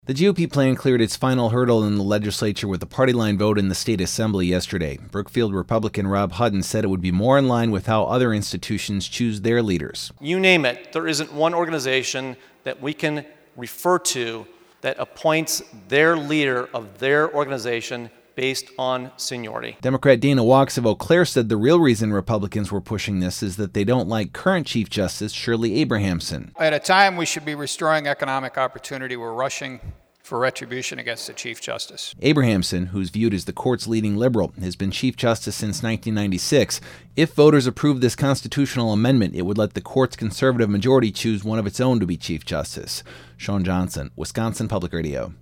The GOP plan cleared its final hurdle in the legislature with a party line vote in the state assembly yesterday. Brookfield Republican Rob Hutton said it would be more in line with how other institutions choose their leaders. You name it, there isn't one organization that we can refer to that appoints their leader of their organization based on seniority. Democrat Dana Wachs of Eau Claire said the real reason Republicans were pushing this is that they don't like current Chief Justice Shirley Abrahamson. At a time we should be restoring economic opportunity, we're rushing for retribution against the Chief Justice. Abrahamson, who's viewed as the court's leading liberal, has been Chief Justice since 1996. If voters approve this constitutional amendment, it would let the court's conservative majority choose one of its own to be Chief Justice. Sean Johnson, Wisconsin Public Radio.